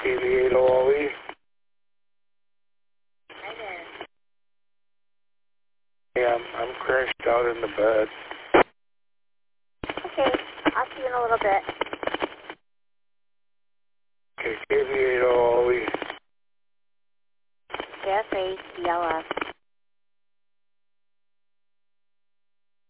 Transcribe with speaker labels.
Speaker 1: KV8OLE.
Speaker 2: Hi there.
Speaker 1: Yeah, I'm crashed out in the bed.
Speaker 2: Okay, I'll see you in a little bit.
Speaker 1: Okay, KV8OLE.
Speaker 2: KFA, DLF.